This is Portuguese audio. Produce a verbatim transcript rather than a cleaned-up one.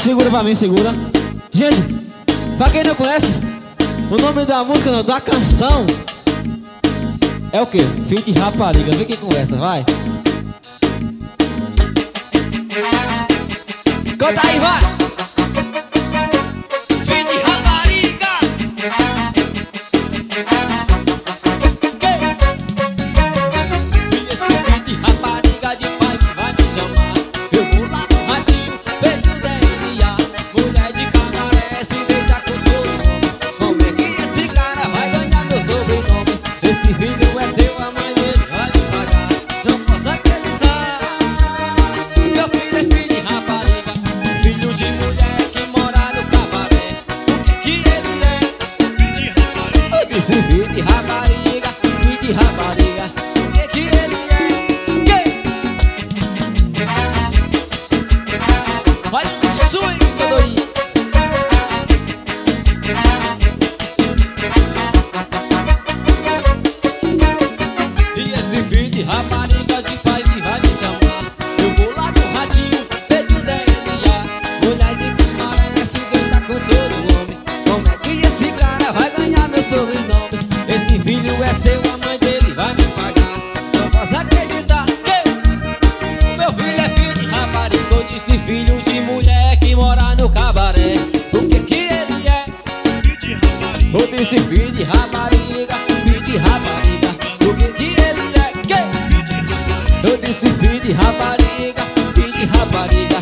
Segura pra mim, segura. Gente, pra quem não conhece, o nome da música, não, da canção é o quê? Filho de rapariga. Vem quem conversa, vai. Canta aí, vai. Filho de rapariga. Filho de rapariga de pai que vai me chamar. Eu vou lá no ratinho, feito D N A. Mulher de camaré se deita com todo mundo. Como é que esse cara vai ganhar meu sobrenome? Esse filho é teu, a mãe dele vai me pagar. Não posso acreditar. Meu filho é filho de rapariga, filho de mulher que mora no cabaré. O que que ele é? Filho de rapariga. Eu disse filho de rapariga, filho de rapariga. O que que ele é? Olha o swing, doidinho. E esse filho de rapariga de pai que vai me chamar. Eu vou lá no ratinho, feito D N A. Mulher de camaré se deita com todo homem. Como é que esse cara vai ganhar meu sobrenome? Esse filho é seu, a mãe dele vai me pagar. Não posso acreditar que o meu filho é filho de rapariga. Eu disse filho de mulher que mora no cabaré. O que que ele é? Filho de rapariga. Eu disse filho de rapariga, filho de rapariga. O que que ele é? Que? Eu disse filho de rapariga, filho de rapariga.